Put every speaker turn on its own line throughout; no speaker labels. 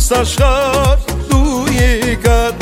Լույս աշխարհ դու եկար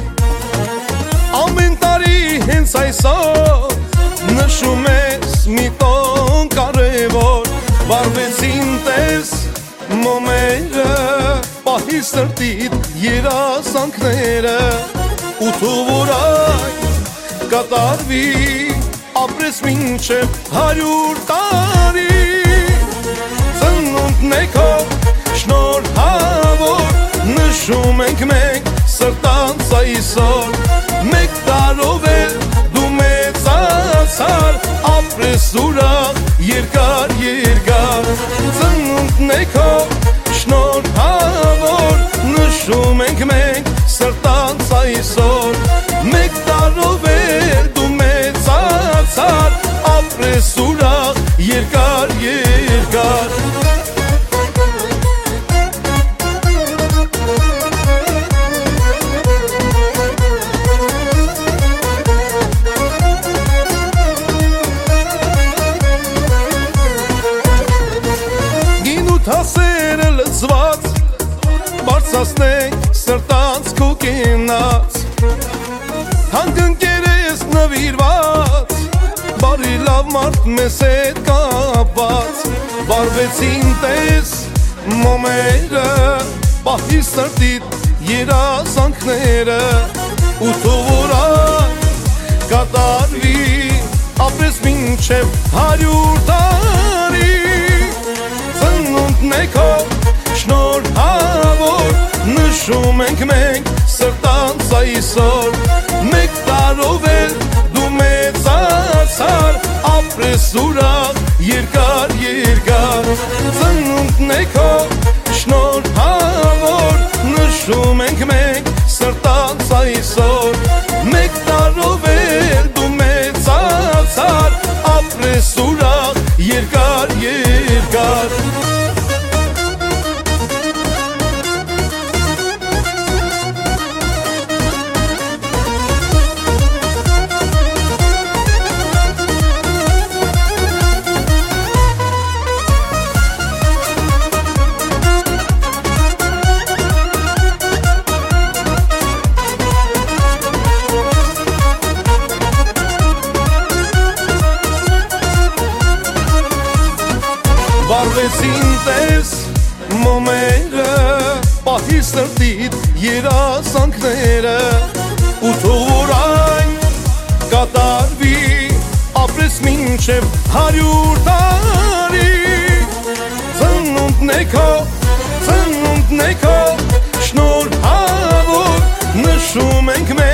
Ամեն տարի հենց այսօր Նշում ես մի տոն կարևոր Վարվեցին տես մոմերը Պահի սրտիդ երազանքները Ու թող այն կատարվի Ապրես մինչև 100 տարի Ծնունդն է քո շնորհավոր Նշում ենք մենք սրտանց այսօր Մեկ տարով էլ դու մեծացար Ապրես ուրախ երկար երկար Ծնունդն է քո շնորհավոր Նշում ենք մենք սրտանց այսօր Մեկ տարով էլ դու մեծացար Ապրես ուրախ երկար երկար Հասերը լծված Բարձասնենք սրտանց քո կենաց Հանգնկեր ես նվիրված Բարի լավ մարդ մեզ հետ կապված Վարվեցին տես մոմերը Պահի սրտիդ երազանքները Ու թող այն կատարվի Ապրես մինչև 100 տարի Ծնունդն է քո շնորհավոր Նշում ենք մենք սրտանց այսօր Մեկ տարով էլ դու մեծացար Ապրես ուրախ երկար երկար Ծնունդն է քո շնորհավոր Նշում ենք մենք սրտանց այսօր Մեկ տարով էլ դու մեծացար Ապրես ուրախ երկար երկար Վարվեցին տես մոմերը Պահի սրտիդ երազանքները Ու թող այն կատարվի Ապրես մինչև 100 տարի Ծնունդն է քո շնորհավոր Նշում ենք մենք